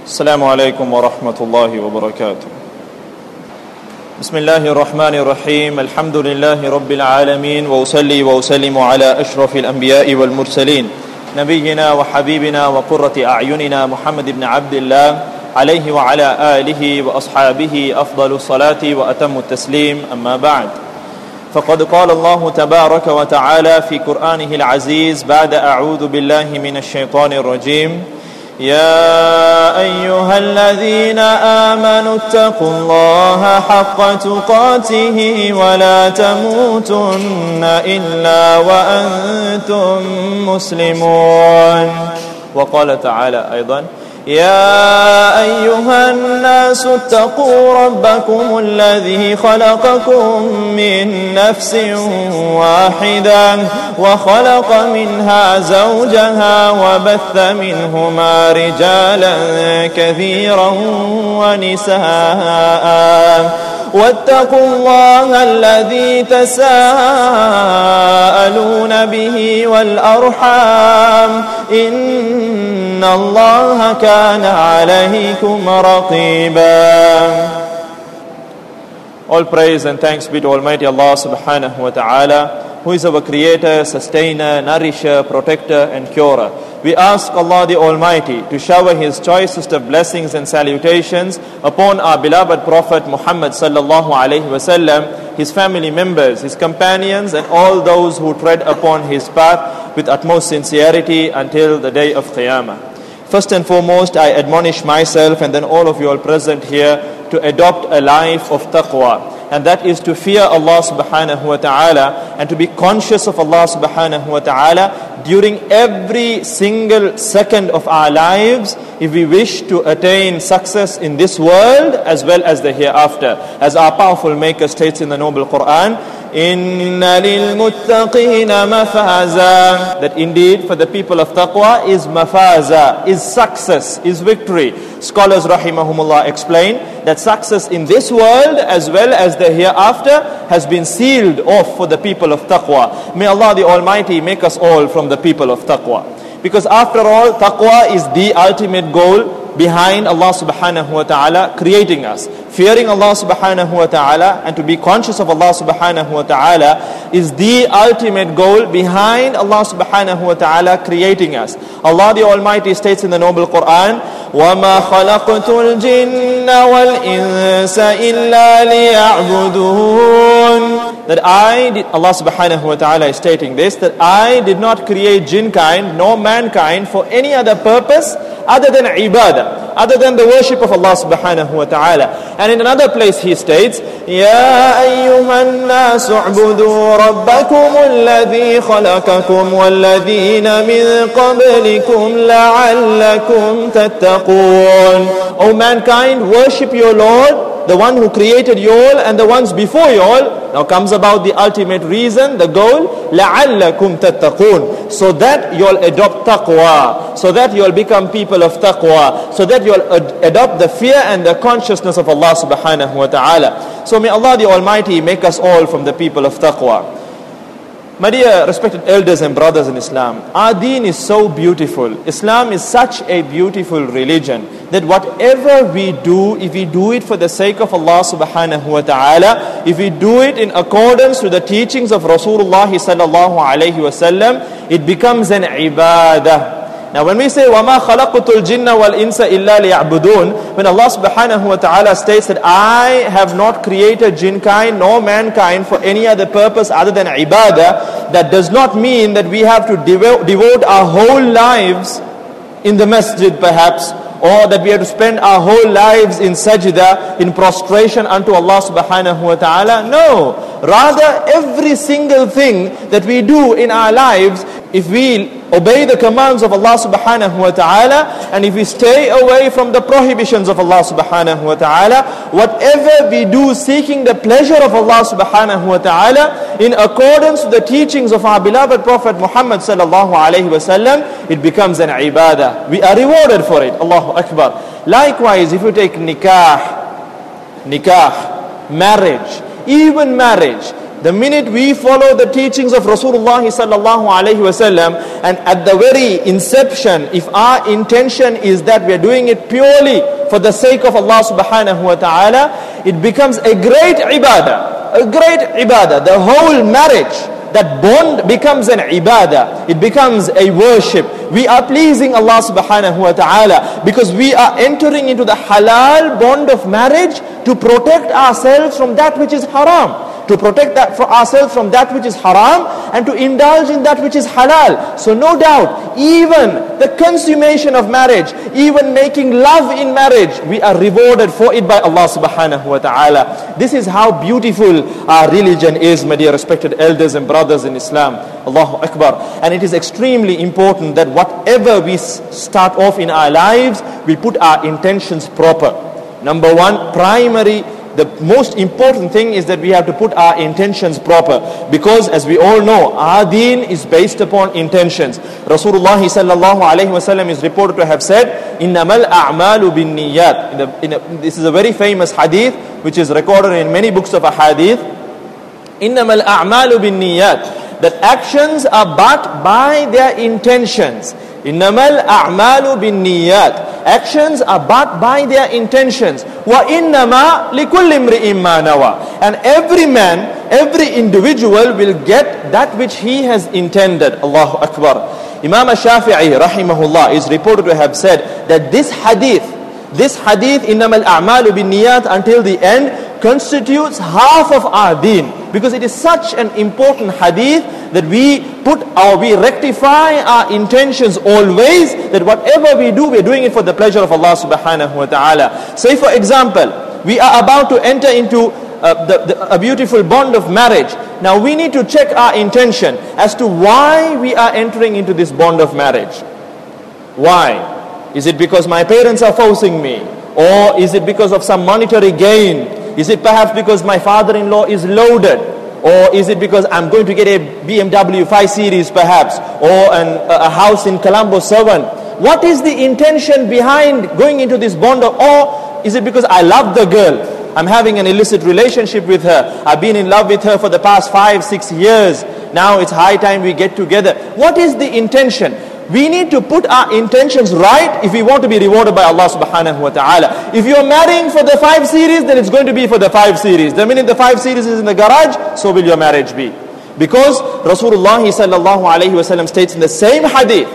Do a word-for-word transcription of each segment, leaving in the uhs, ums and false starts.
السلام عليكم ورحمة الله وبركاته. بسم الله الرحمن الرحيم. الحمد لله رب العالمين، وأصلي وأسلم على أشرف الأنبياء والمرسلين نبينا وحبيبنا وقرة أعيننا محمد بن عبد الله عليه وعلى آله وأصحابه أفضل الصلاة وأتم التسليم. أما بعد، فقد قال الله تبارك وتعالى في قرآنه العزيز بعد أعوذ بالله من الشيطان الرجيم: يا أيها الذين آمنوا اتقوا الله حق تقاته ولا تموتن إلا وأنتم مسلمون. وقال تعالى أيضا: يا أيها الناس اتقوا ربكم الذي خلقكم من نفس واحدة وخلق منها زوجها وبث منهما رجالا كثيرا ونساء واتقوا الله الذي تساءلون به والأرحام إن الله كان عليكم رقيبا. All praise and thanks be to Almighty Allah subhanahu wa ta'ala, who is our creator, sustainer, nourisher, protector and curer. We ask Allah the Almighty to shower His choicest of blessings and salutations upon our beloved Prophet Muhammad sallallahu alayhi wasallam, his family members, his companions and all those who tread upon his path with utmost sincerity until the day of Qiyamah. First and foremost, I admonish myself and then all of you all present here to adopt a life of taqwa, and that is to fear Allah subhanahu wa ta'ala and to be conscious of Allah subhanahu wa ta'ala during every single second of our lives if we wish to attain success in this world as well as the hereafter. As our powerful Maker states in the Noble Quran, Inna lil muttaqina mafaza, that indeed for the people of taqwa is mafaza, is success, is victory. Scholars rahimahumullah explain that success in this world as well as the hereafter has been sealed off for the people of taqwa. May Allah the Almighty make us all from the people of taqwa. Because after all, taqwa is the ultimate goal behind Allah subhanahu wa ta'ala creating us. Fearing Allah subhanahu wa ta'ala and to be conscious of Allah subhanahu wa ta'ala is the ultimate goal behind Allah subhanahu wa ta'ala creating us. Allah the Almighty states in the Noble Quran, وَمَا خَلَقْتُ الْجِنَّ وَالْإِنسَ إِلَّا لِيَعْبُدُونَ. That I, did, Allah subhanahu wa ta'ala is stating this, that I did not create jinn kind nor mankind for any other purpose other than ibadah, other than the worship of Allah subhanahu wa ta'ala. And in another place he states, يَا أَيُّهَا النَّاسُ اعْبُدُوا رَبَّكُمُ الَّذِي خَلَقَكُمْ وَالَّذِينَ مِن قَبْلِكُمْ لَعَلَّكُمْ تَتَّقُونَ. O mankind, worship your Lord, the one who created you all and the ones before you all. Now comes about the ultimate reason, the goal, لَعَلَّكُمْ تَتَّقُونَ, so that you'll adopt taqwa, so that you'll become people of taqwa, so that you'll ad- adopt the fear and the consciousness of Allah subhanahu wa ta'ala. So may Allah the Almighty make us all from the people of taqwa. My dear respected elders and brothers in Islam, our deen is so beautiful. Islam is such a beautiful religion that whatever we do, if we do it for the sake of Allah subhanahu wa ta'ala, if we do it in accordance to the teachings of Rasulullah sallallahu alayhi wasallam, it becomes an ibadah. Now when we say وَمَا خَلَقْتُ الْجِنَّ وَالْإِنسَ إِلَّا لِيَعْبُدُونَ, when Allah subhanahu wa ta'ala states that I have not created jinn kind nor mankind for any other purpose other than ibadah, that does not mean that we have to devote, devote our whole lives in the masjid perhaps, or that we have to spend our whole lives in sajda, in prostration unto Allah subhanahu wa ta'ala. No, rather every single thing that we do in our lives, if we obey the commands of Allah subhanahu wa ta'ala and if we stay away from the prohibitions of Allah subhanahu wa ta'ala, whatever we do seeking the pleasure of Allah subhanahu wa ta'ala in accordance to the teachings of our beloved Prophet Muhammad sallallahu alayhi wasallam, it becomes an ibadah. We are rewarded for it. Allahu Akbar. Likewise, if you take nikah, nikah, marriage, even marriage, the minute we follow the teachings of Rasulullah sallallahu alaihi wasallam, and at the very inception, if our intention is that we are doing it purely for the sake of Allah subhanahu wa ta'ala, it becomes a great ibadah, a great ibadah. The whole marriage, that bond becomes an ibadah. It becomes a worship. We are pleasing Allah subhanahu wa ta'ala because we are entering into the halal bond of marriage to protect ourselves from that which is haram. To protect that for ourselves from that which is haram and to indulge in that which is halal. So no doubt, even the consummation of marriage, even making love in marriage, we are rewarded for it by Allah subhanahu wa ta'ala. This is how beautiful our religion is, my dear respected elders and brothers in Islam. Allahu Akbar. And it is extremely important that whatever we start off in our lives, we put our intentions proper. Number one, primary, the most important thing is that we have to put our intentions proper, because as we all know, our deen is based upon intentions. Rasulullah sallallahu alaihi wasallam is reported to have said, "Innamal a'malu bin niyat." This is a very famous hadith which is recorded in many books of hadith. "Innamal a'malu bin niyat." That actions are backed by their intentions. Innamal a'malu bin niyat. Actions are backed by their intentions. Wa innama likulli imri'in ma nawa. And every man, every individual will get that which he has intended. Allahu Akbar. Imam Shafi'i rahimahullah is reported to have said that this hadith, this hadith, innamal a'malu bin niyat, until the end, constitutes half of our deen, because it is such an important hadith that we put or we rectify our intentions always, that whatever we do, we're doing it for the pleasure of Allah subhanahu wa ta'ala. Say for example, we are about to enter into uh, the, the, a beautiful bond of marriage. Now we need to check our intention as to why we are entering into this bond of marriage. Why? Is it because my parents are forcing me? Or is it because of some monetary gain? Is it perhaps because my father-in-law is loaded? Or is it because I'm going to get a B M W five series perhaps? Or an, a house in Colombo seven? What is the intention behind going into this bond? Of, or is it because I love the girl? I'm having an illicit relationship with her. I've been in love with her for the past five, six years. Now it's high time we get together. What is the intention? We need to put our intentions right if we want to be rewarded by Allah subhanahu wa ta'ala. If you're marrying for the five series, then it's going to be for the five series. The minute the five series is in the garage, so will your marriage be. Because Rasulullah sallallahu alayhi wa sallam states in the same hadith,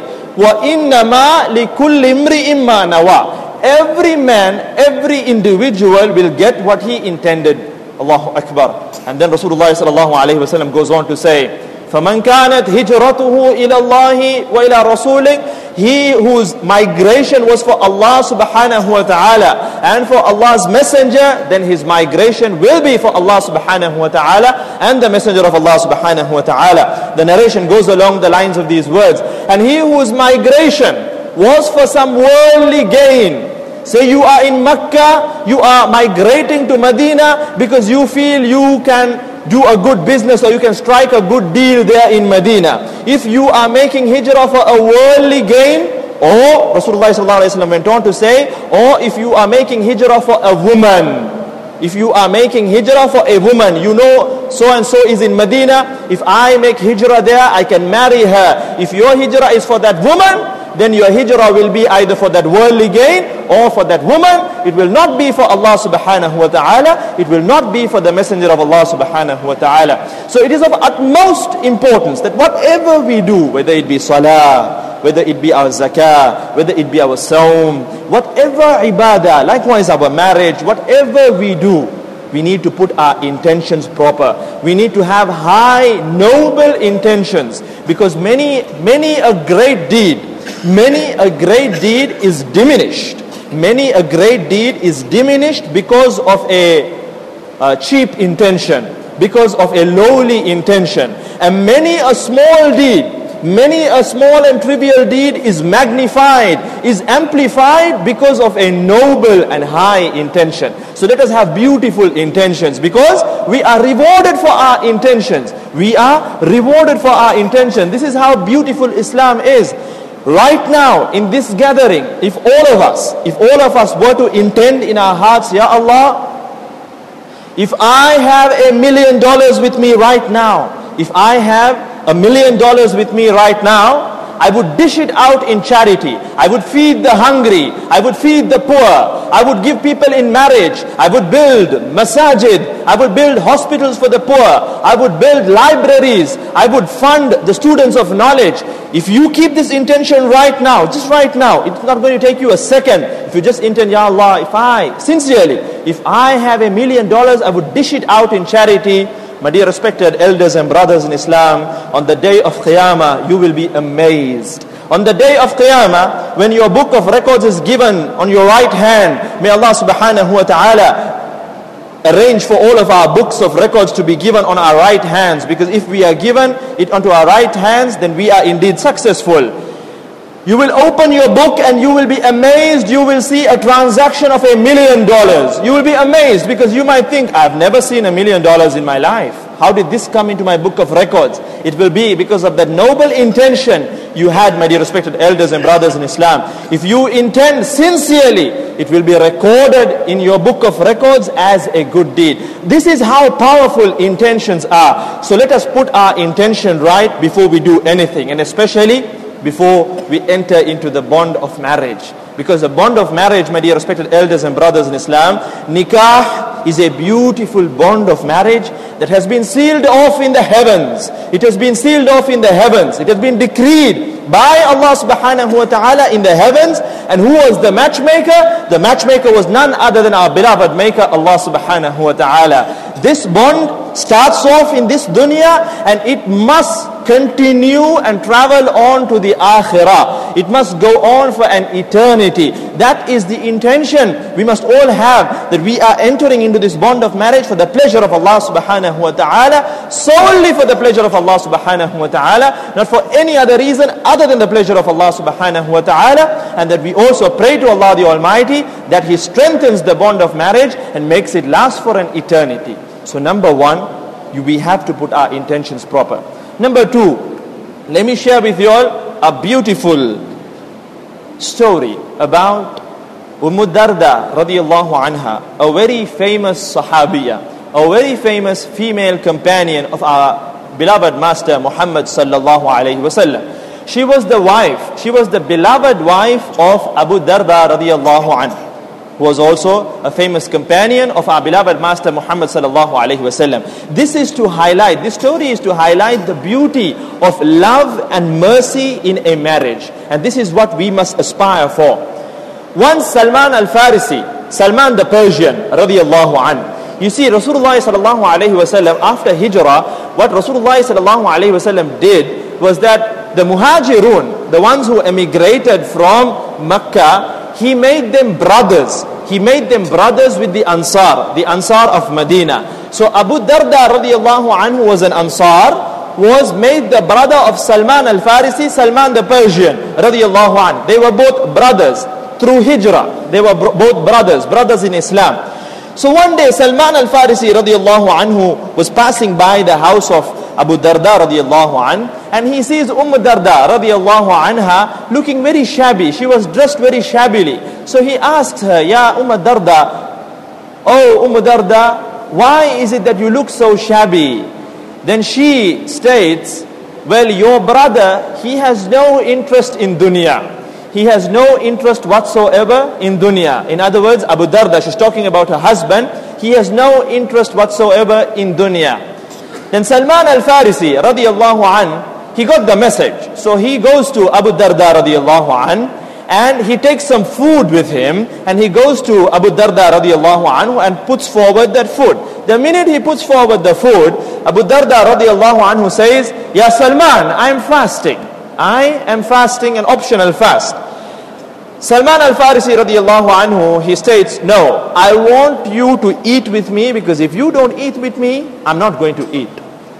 وَإِنَّمَا لِكُلِّ إِمْرِئٍ مَّا نَوَى. Every man, every individual will get what he intended. Allahu Akbar. And then Rasulullah sallallahu alayhi wa sallam goes on to say, فَمَنْ كَانَتْ هِجْرَتُهُ إِلَى اللَّهِ وَإِلَى رَسُولِهِ. He whose migration was for Allah subhanahu wa ta'ala and for Allah's messenger, then his migration will be for Allah subhanahu wa ta'ala and the messenger of Allah subhanahu wa ta'ala. The narration goes along the lines of these words. And he whose migration was for some worldly gain. Say you are in Mecca, you are migrating to Medina because you feel you can do a good business or you can strike a good deal there in Medina. If you are making hijrah for a worldly gain, or Rasulullah sallallahu alaihi wasallam went on to say, or if you are making hijrah for a woman, if you are making hijrah for a woman, you know so and so is in Medina, if I make hijrah there, I can marry her. If your hijrah is for that woman, then your hijrah will be either for that worldly gain or for that woman. It will not be for Allah subhanahu wa ta'ala. It will not be for the messenger of Allah subhanahu wa ta'ala. So it is of utmost importance that whatever we do, whether it be salah, whether it be our zakah, whether it be our sawm, whatever ibadah, likewise our marriage, whatever we do, we need to put our intentions proper. We need to have high, noble intentions, because many, many a great deed, many a great deed is diminished. Many a great deed is diminished because of a, a cheap intention, because of a lowly intention. And many a small deed, many a small and trivial deed is magnified, is amplified because of a noble and high intention. So let us have beautiful intentions, because we are rewarded for our intentions. We are rewarded for our intention. This is how beautiful Islam is. Right now, in this gathering, if all of us, if all of us were to intend in our hearts, Ya Allah, If I have a million dollars with me right now, if I have a million dollars with me right now, I would dish it out in charity. I would feed the hungry. I would feed the poor. I would give people in marriage. I would build masajid. I would build hospitals for the poor. I would build libraries. I would fund the students of knowledge. If you keep this intention right now, just right now, it's not going to take you a second. If you just intend, Ya Allah, if I, sincerely, if I have a million dollars, I would dish it out in charity. My dear respected elders and brothers in Islam, on the day of Qiyamah, you will be amazed. On the day of Qiyamah, when your book of records is given on your right hand, may Allah subhanahu wa ta'ala arrange for all of our books of records to be given on our right hands. Because if we are given it onto our right hands, then we are indeed successful. You will open your book and you will be amazed. You will see a transaction of a million dollars. You will be amazed because you might think, I've never seen a million dollars in my life. How did this come into my book of records? It will be because of that noble intention you had, my dear respected elders and brothers in Islam. If you intend sincerely, it will be recorded in your book of records as a good deed. This is how powerful intentions are. So let us put our intention right before we do anything, and especially before we enter into the bond of marriage. Because the bond of marriage, my dear respected elders and brothers in Islam, nikah is a beautiful bond of marriage that has been sealed off in the heavens. It has been sealed off in the heavens. It has been decreed by Allah subhanahu wa ta'ala in the heavens. And who was the matchmaker? The matchmaker was none other than our beloved maker, Allah subhanahu wa ta'ala. This bond starts off in this dunya and it must continue and travel on to the akhirah. It must go on for an eternity. That is the intention we must all have, that we are entering into this bond of marriage for the pleasure of Allah subhanahu wa ta'ala, solely for the pleasure of Allah subhanahu wa ta'ala, not for any other reason other than the pleasure of Allah subhanahu wa ta'ala. And that we also pray to Allah the Almighty that He strengthens the bond of marriage and makes it last for an eternity. So number one, we have to put our intentions proper. Number two, let me share with you all a beautiful story about Umm Darda radiyallahu anha, a very famous sahabiya, a very famous female companion of our beloved master Muhammad sallallahu alayhi wasallam. She was the wife, she was the beloved wife of Abu Darda radiyallahu anhu, who was also a famous companion of our beloved master Muhammad sallallahu alaihi wasallam. This is to highlight, this story is to highlight the beauty of love and mercy in a marriage. And this is what we must aspire for. Once Salman al-Farisi, Salman the Persian radiyallahu anhu, you see Rasulullah sallallahu alaihi wasallam after Hijrah, what Rasulullah sallallahu alaihi wasallam did was that the Muhajirun, the ones who emigrated from Mecca, He made them brothers. He made them brothers with the Ansar, the Ansar of Medina. So Abu Darda radiyallahu anhu was an Ansar, was made the brother of Salman al-Farisi, Salman the Persian radiyallahu anhu. They were both brothers through Hijrah. They were bro- both brothers, brothers in Islam. So one day Salman al-Farisi radiyallahu anhu was passing by the house of Abu Darda radiyallahu anhu, and he sees Umm Darda radiyallahu anha looking very shabby. She was dressed very shabbily. So he asks her, Ya Umm Darda, oh Umm Darda, why is it that you look so shabby? Then she states, well, your brother, he has no interest in dunya. He has no interest whatsoever in dunya. In other words, Abu Darda, she's talking about her husband, he has no interest whatsoever in dunya. Then Salman al-Farisi radiyallahu an, he got the message. So he goes to Abu Darda radiyallahu an, and he takes some food with him, and he goes to Abu Darda radiyallahu anhu and puts forward that food. The minute he puts forward the food, Abu Darda radiyallahu anhu says, Ya Salman, I am fasting. I am fasting an optional fast. Salman al-Farisi radiyallahu anhu, he states, no, I want you to eat with me, because if you don't eat with me, I'm not going to eat.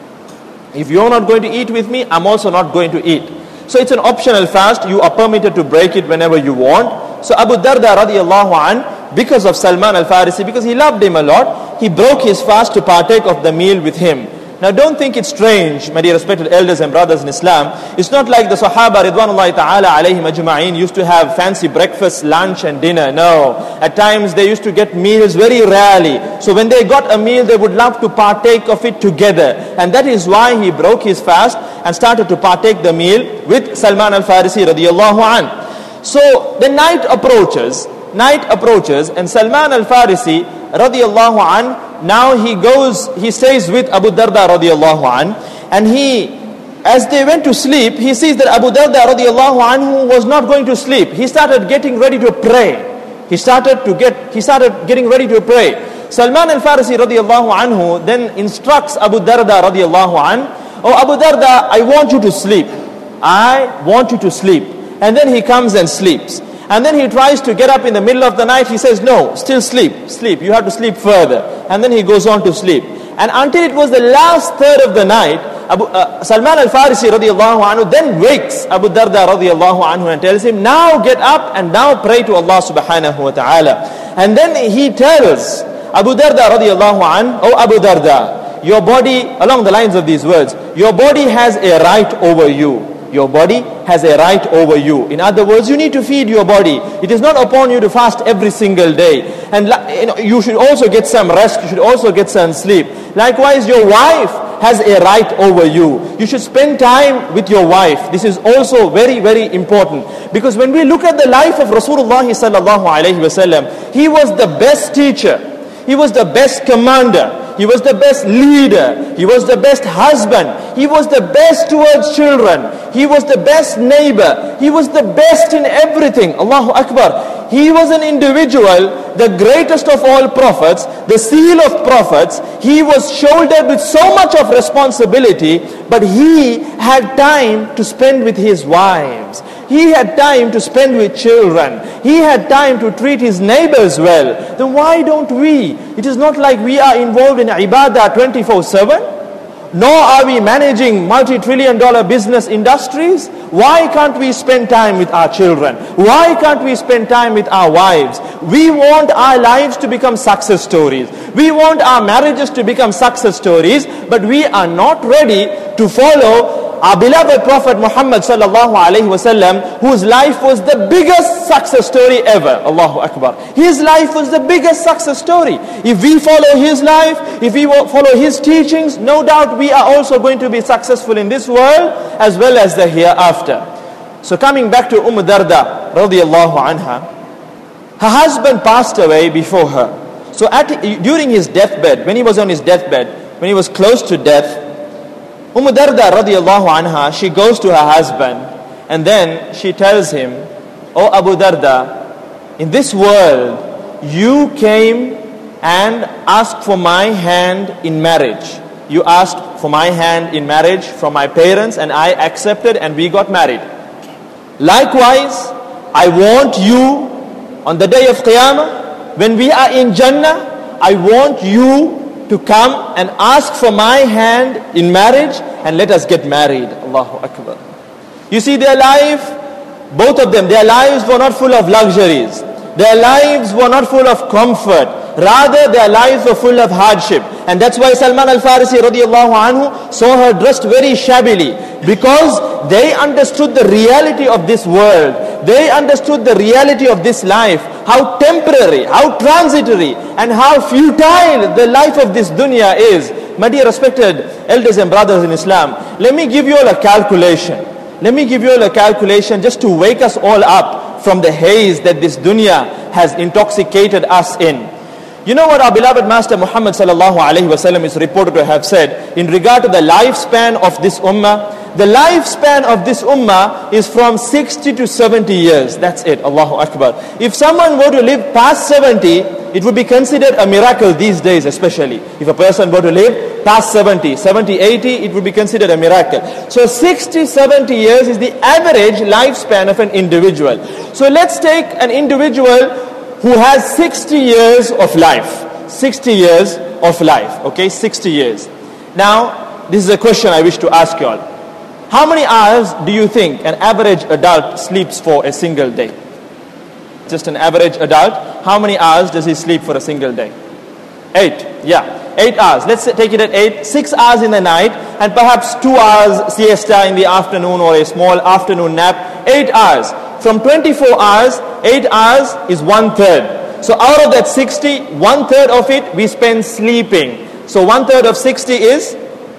If you're not going to eat with me, I'm also not going to eat. So it's an optional fast. You are permitted to break it whenever you want. So Abu Darda radiyallahu an, because of Salman al-Farisi, because he loved him a lot, he broke his fast to partake of the meal with him. Now don't think it's strange, my dear respected elders and brothers in Islam. It's not like the Sahaba Ridwanullahi ta'ala alayhim ajma'in used to have fancy breakfast, lunch and dinner. No. At times they used to get meals very rarely. So when they got a meal, they would love to partake of it together. And that is why he broke his fast and started to partake the meal with Salman al-Farisi radiyallahu an. So the night approaches, night approaches and Salman al-Farisi radiyallahu an, now he goes, he stays with Abu Darda radiyallahu an, and he, as they went to sleep, he sees that Abu Darda radiyallahu anhu was not going to sleep. He started getting ready to pray. He started to get, he started getting ready to pray. Salman al-Farisi radiyallahu anhu then instructs Abu Darda radiyallahu an, "Oh Abu Darda, I want you to sleep. I want you to sleep." And then he comes and sleeps. And then he tries to get up in the middle of the night. He says, "No, still sleep, sleep. You have to sleep further." And then he goes on to sleep. And until it was the last third of the night, Abu, uh, Salman al-Farisi radiyallahu anhu then wakes Abu Darda radiyallahu anhu and tells him, "Now get up and now pray to Allah subhanahu wa ta'ala." And then he tells Abu Darda radiyallahu anhu, "Oh Abu Darda, your body," along the lines of these words, "your body has a right over you. Your body has a right over you." In other words, you need to feed your body. It is not upon you to fast every single day. And you know, you should also get some rest. You should also get some sleep. Likewise, your wife has a right over you. You should spend time with your wife. This is also very, very important. Because when we look at the life of Rasulullah sallallahu alaihi wasallam, he was the best teacher. He was the best commander. He was the best leader. He was the best husband. He was the best towards children. He was the best neighbor. He was the best in everything. Allahu Akbar. He was an individual, the greatest of all prophets, the seal of prophets. He was shouldered with so much of responsibility, but he had time to spend with his wives. He had time to spend with children. He had time to treat his neighbors well. Then why don't we? It is not like we are involved in ibadah twenty-four seven. Nor are we managing multi-trillion dollar business industries. Why can't we spend time with our children? Why can't we spend time with our wives? We want our lives to become success stories. We want our marriages to become success stories, but we are not ready to follow our beloved Prophet Muhammad sallallahu alaihi wasallam, whose life was the biggest success story ever. Allahu Akbar. His life was the biggest success story. If we follow his life, if we follow his teachings, no doubt we are also going to be successful in this world as well as the hereafter. So coming back to Umm Darda radiyallahu anha, her husband passed away before her. So at, during his deathbed, when he was on his deathbed, when he was close to death, Umm Darda radiyallahu anha, she goes to her husband and then she tells him, "Oh Abu Darda, in this world you came and asked for my hand in marriage. You asked for my hand in marriage from my parents and I accepted and we got married. Likewise, I want you on the day of Qiyamah, when we are in Jannah, I want you to come and ask for my hand in marriage and let us get married." Allahu Akbar. You see, their life, both of them, their lives were not full of luxuries. Their lives were not full of comfort. Rather, their lives were full of hardship. And that's why Salman al-Farisi radiyallahu anhu saw her dressed very shabbily, because they understood the reality of this world. They understood the reality of this life, how temporary, how transitory, and how futile the life of this dunya is. My dear respected elders and brothers in Islam, let me give you all a calculation. Let me give you all a calculation just to wake us all up from the haze that this dunya has intoxicated us in. You know what our beloved Master Muhammad sallallahu alaihi wasallam is reported to have said in regard to the lifespan of this ummah? The lifespan of this ummah is from sixty to seventy years. That's it. Allahu Akbar. If someone were to live past seventy, it would be considered a miracle these days, especially. If a person were to live past seventy, seventy, eighty, it would be considered a miracle. So sixty, seventy years is the average lifespan of an individual. So let's take an individual who has sixty years of life. sixty years of life. Okay, sixty years. Now, this is a question I wish to ask you all. How many hours do you think an average adult sleeps for a single day? Just an average adult, how many hours does he sleep for a single day? Eight, yeah. Eight hours. Let's take it at eight. Six hours in the night and perhaps two hours siesta in the afternoon or a small afternoon nap. Eight hours. From twenty-four hours, eight hours is one third. So out of that sixty, one third of it we spend sleeping. So one third of sixty is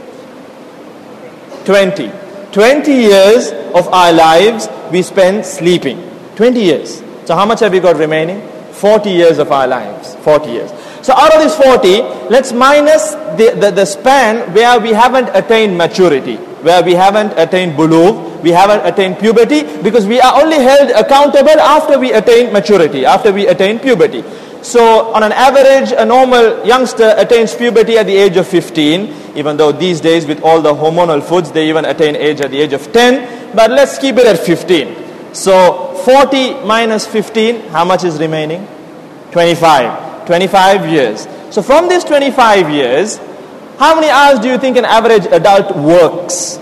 twenty. twenty years of our lives we spend sleeping. twenty years. So how much have we got remaining? forty years of our lives. forty years. So out of this forty, let's minus the, the, the span where we haven't attained maturity, where we haven't attained bulugh, we haven't attained puberty, because we are only held accountable after we attain maturity, after we attain puberty. So on an average, a normal youngster attains puberty at the age of fifteen, even though these days with all the hormonal foods, they even attain age at the age of ten, but let's keep it at fifteen. So forty minus fifteen, how much is remaining? twenty-five. twenty-five years. So from these twenty-five years, how many hours do you think an average adult works?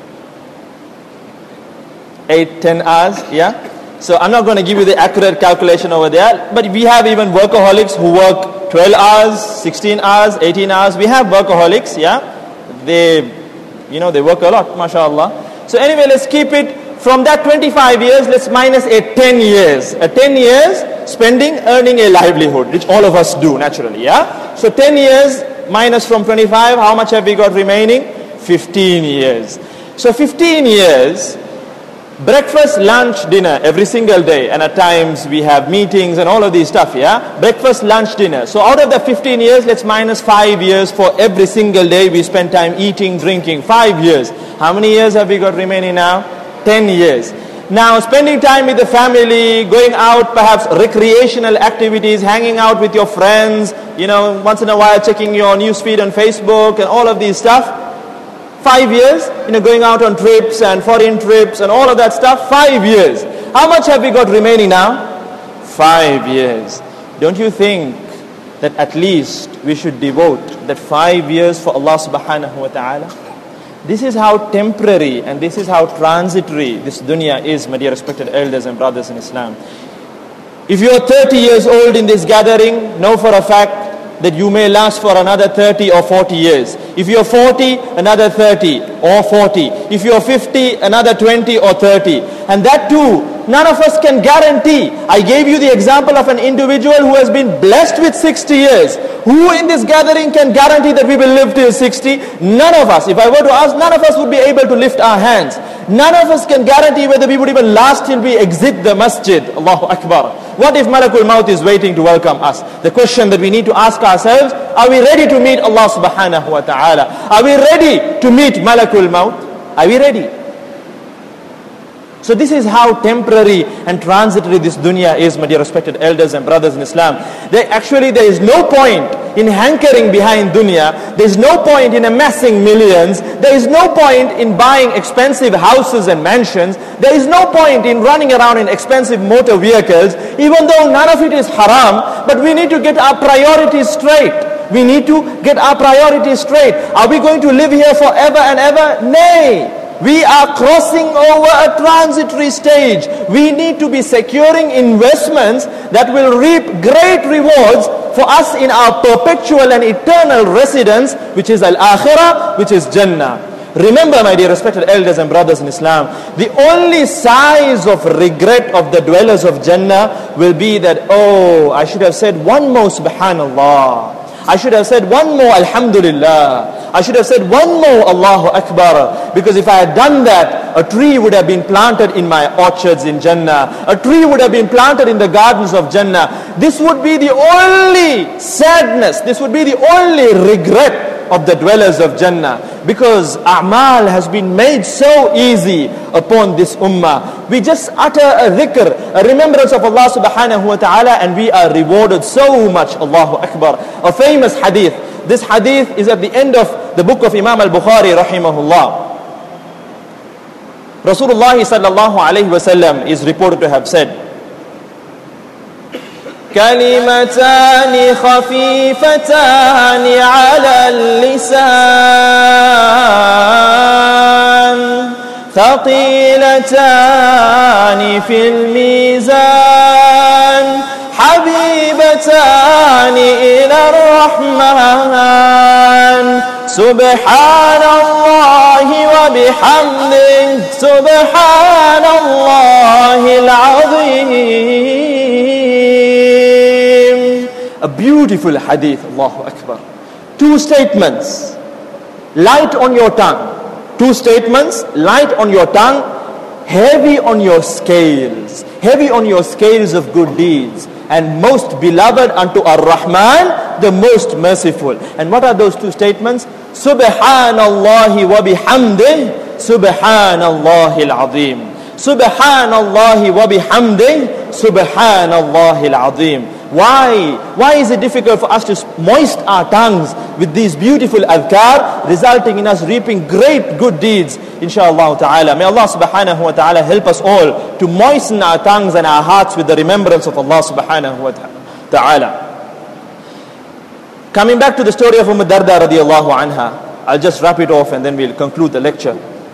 Eight, ten hours, yeah? So I'm not going to give you the accurate calculation over there, but we have even workaholics who work twelve hours, sixteen hours, eighteen hours. We have workaholics, yeah? They, you know, they work a lot, mashallah. So anyway, let's keep it. From that twenty-five years, let's minus a ten years. A ten years spending, earning a livelihood, which all of us do naturally, yeah? So ten years minus from twenty-five, how much have we got remaining? fifteen years. So fifteen years, breakfast, lunch, dinner, every single day. And at times we have meetings and all of these stuff, yeah? Breakfast, lunch, dinner. So out of the fifteen years, let's minus five years for every single day we spend time eating, drinking. Five years. How many years have we got remaining now? ten years. Now, spending time with the family, going out, perhaps recreational activities, hanging out with your friends, you know, once in a while checking your newsfeed on Facebook and all of these stuff. Five years, you know, going out on trips and foreign trips and all of that stuff. Five years. How much have we got remaining now? Five years. Don't you think that at least we should devote that five years for Allah subhanahu wa ta'ala? This is how temporary and this is how transitory this dunya is, my dear respected elders and brothers in Islam. If you are thirty years old in this gathering, know for a fact that you may last for another thirty or forty years. If you are forty, another thirty or forty. If you are fifty, another twenty or thirty. And that too, none of us can guarantee. I gave you the example of an individual who has been blessed with sixty years. Who in this gathering can guarantee that we will live till sixty? None of us. If I were to ask, none of us would be able to lift our hands. None of us can guarantee whether we would even last till we exit the masjid. Allahu Akbar. What if Malakul Maut is waiting to welcome us? The question that we need to ask ourselves, are we ready to meet Allah subhanahu wa ta'ala? Are we ready to meet Malakul Maut? Are we ready? So this is how temporary and transitory this dunya is, my dear respected elders and brothers in Islam. There, actually, there is no point in hankering behind dunya. There is no point in amassing millions. There is no point in buying expensive houses and mansions. There is no point in running around in expensive motor vehicles, even though none of it is haram. But we need to get our priorities straight. We need to get our priorities straight. Are we going to live here forever and ever? Nay. We are crossing over a transitory stage. We need to be securing investments that will reap great rewards for us in our perpetual and eternal residence, which is Al-Akhirah, which is Jannah. Remember, my dear respected elders and brothers in Islam, the only size of regret of the dwellers of Jannah will be that, oh, I should have said one more Subhanallah. I should have said one more Alhamdulillah. I should have said one more Allahu Akbar. Because if I had done that, a tree would have been planted in my orchards in Jannah. A tree would have been planted in the gardens of Jannah. This would be the only sadness. This would be the only regret of the dwellers of Jannah. Because a'mal has been made so easy upon this ummah. We just utter a dhikr, a remembrance of Allah subhanahu wa ta'ala, and we are rewarded so much. Allahu Akbar. A famous hadith. This hadith is at the end of the book of Imam al-Bukhari rahimahullah. Rasulullah sallallahu alayhi wa sallam is reported to have said, كلمتان خفيفتان على اللسان ثقيلتان في الميزان حبيبتان إلى الرحمن سبحان الله وبحمده سبحان الله العظيم. A beautiful hadith, Allahu Akbar. Two statements, light on your tongue. Two statements, light on your tongue, heavy on your scales, heavy on your scales of good deeds, and most beloved unto Ar-Rahman, the most merciful. And what are those two statements? Subhanallahi wa bihamdih, Subhanallahi al-Azim. Subhanallahi wa bihamdih, Subhanallahi al-Azim. Why? Why is it difficult for us to moist our tongues with these beautiful adhkar, resulting in us reaping great good deeds, inshallah ta'ala. May Allah subhanahu wa ta'ala help us all to moisten our tongues and our hearts with the remembrance of Allah subhanahu wa ta'ala. Coming back to the story of Umm Darda radiallahu anha, I'll just wrap it off and then we'll conclude the lecture.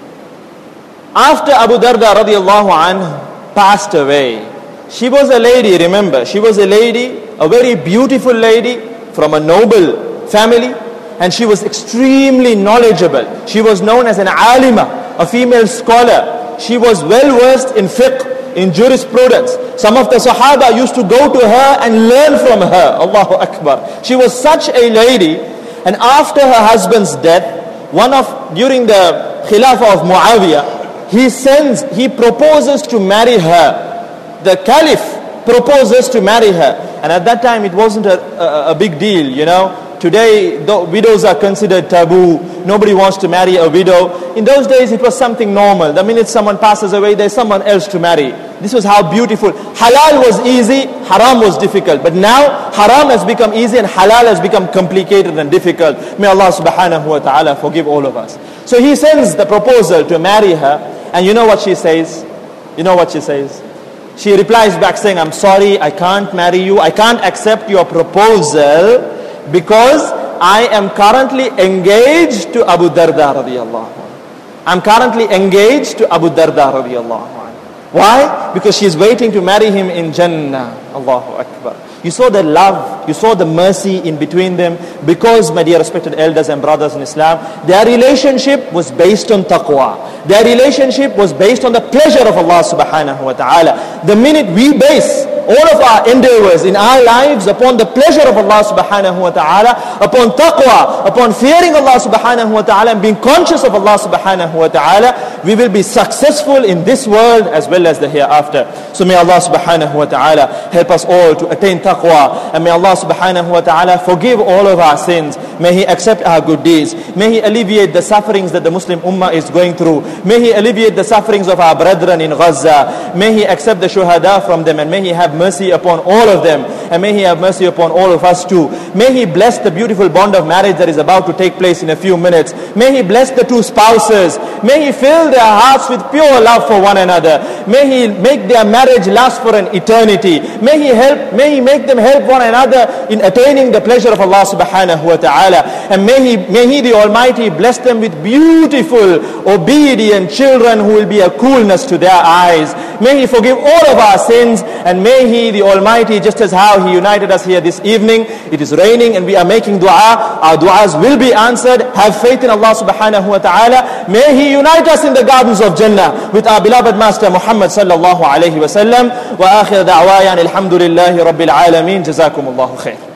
After Abu Darda radiallahu anha passed away, she was a lady, remember, she was a lady, a very beautiful lady from a noble family, and she was extremely knowledgeable. She was known as an alima, a female scholar. She was well versed in fiqh, in jurisprudence. Some of the Sahaba used to go to her and learn from her. Allahu Akbar. She was such a lady, and after her husband's death, one of, during the Khilafah of Muawiyah, he sends, he proposes to marry her. The Caliph proposes to marry her, and at that time it wasn't a, a, a big deal, you know. Today the widows are considered taboo. Nobody wants to marry a widow. In those days it was something normal. The minute someone passes away, there's someone else to marry. This was how beautiful. Halal was easy, haram was difficult. But now haram has become easy and halal has become complicated and difficult. May Allah subhanahu wa ta'ala forgive all of us. So he sends the proposal to marry her, and you know what she says? You know what she says? She replies back saying, I'm sorry, I can't marry you. I can't accept your proposal because I am currently engaged to Abu Darda radiyallahu anhu. I'm currently engaged to Abu Darda radiyallahu anhu. Why? Because she's waiting to marry him in Jannah. Allahu Akbar. You saw the love, you saw the mercy in between them, because, my dear respected elders and brothers in Islam, their relationship was based on taqwa. Their relationship was based on the pleasure of Allah subhanahu wa ta'ala. The minute we base all of our endeavors in our lives upon the pleasure of Allah subhanahu wa ta'ala, upon taqwa, upon fearing Allah subhanahu wa ta'ala and being conscious of Allah subhanahu wa ta'ala, we will be successful in this world as well as the hereafter. So may Allah subhanahu wa ta'ala help us all to attain taqwa, and may Allah subhanahu wa ta'ala forgive all of our sins. May He accept our good deeds. May He alleviate the sufferings that the Muslim ummah is going through. May He alleviate the sufferings of our brethren in Gaza. May He accept the shuhada from them, and may He have mercy upon all of them, and may He have mercy upon all of us too. May He bless the beautiful bond of marriage that is about to take place in a few minutes. May He bless the two spouses. May He fill their hearts with pure love for one another. May He make their marriage last for an eternity. May He help, may He make them help one another in attaining the pleasure of Allah subhanahu wa ta'ala. And may He, may He the Almighty bless them with beautiful, obedient children who will be a coolness to their eyes. May He forgive all of our sins, and may He the Almighty, just as how He united us here this evening, it is raining and we are making dua, our duas will be answered. Have faith in Allah subhanahu wa ta'ala. May He unite us in the gardens of Jannah with our beloved Master Muhammad sallallahu alayhi wa sallam. Wa akhir da'wayan alhamdulillahi rabbil alameen. Jazakumullahu khair.